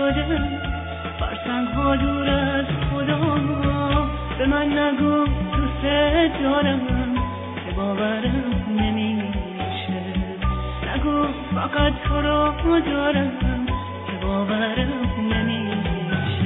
شده، فرسنگ ها دور از خدا. به من نگو دوست دارم که باورم نمیشه، نگو فقط تو رو دارم که باورم نمیشه.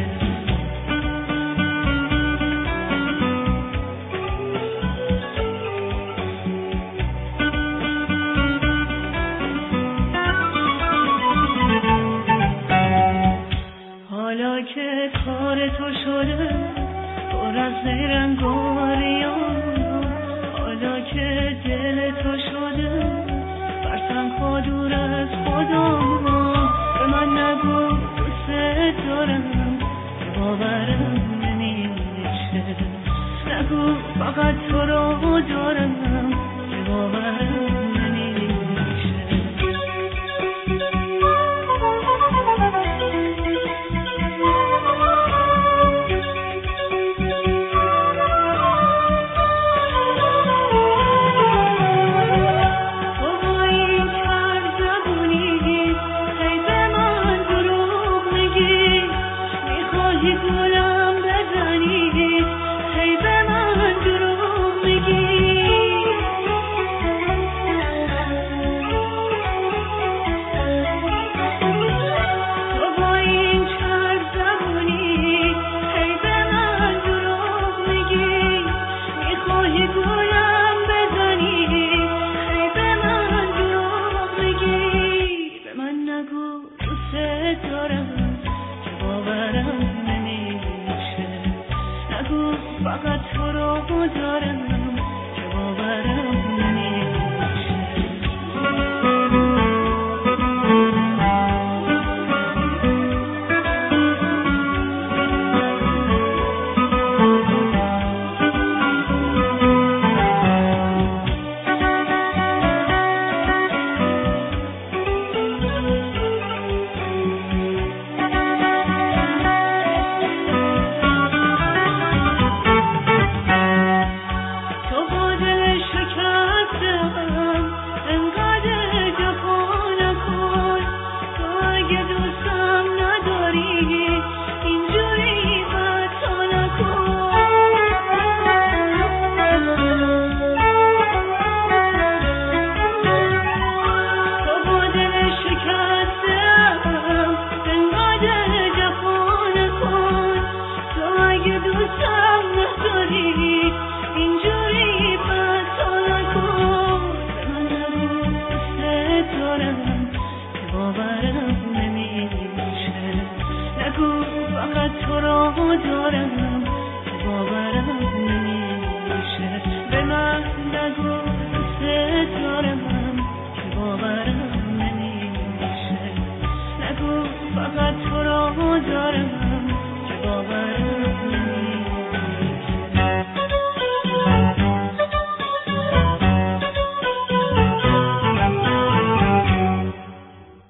حالا که کار تو شده پر از رنگاریان، حالا که دل تو شده فرسنگ ها دور از خدا. به من نگو دوست دارم که باورم نمیشه، نگو فقط تو رو دارم که باورم